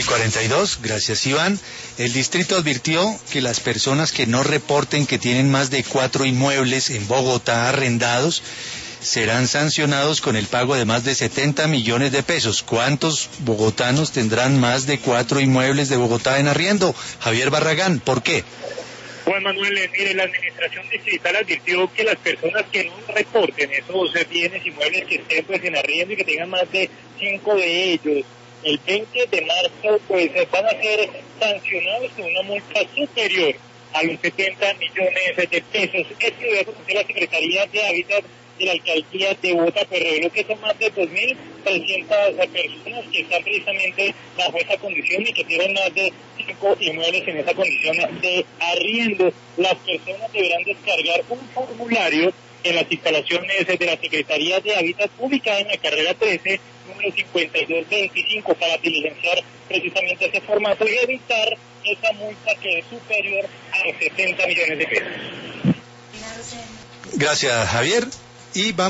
1:42, gracias Iván. El distrito advirtió que las personas que no reporten que tienen más de 4 inmuebles en Bogotá arrendados serán sancionados con el pago de más de 70 millones de pesos. ¿Cuántos bogotanos tendrán más de 4 inmuebles de Bogotá en arriendo? Javier Barragán, ¿por qué? Juan Manuel, mire, la administración distrital advirtió que las personas que no reporten esos bienes inmuebles que estén pues en arriendo y que tengan más de 5 de ellos, el 20 de marzo pues van a ser sancionados con una multa superior a los 70 millones de pesos. Esto lo dijo la Secretaría de Hábitat de la Alcaldía de Bogotá, pero reveló que son más de 2.300 personas que están precisamente bajo esa condición y que tienen más de 5 inmuebles en esa condición de arriendo. Las personas deberán descargar un formulario en las instalaciones de la Secretaría de Hábitat ubicada en la carrera 13, número 5225, para diligenciar precisamente ese formato y evitar esa multa que es superior a los 70 millones de pesos. Gracias, Javier. Y vamos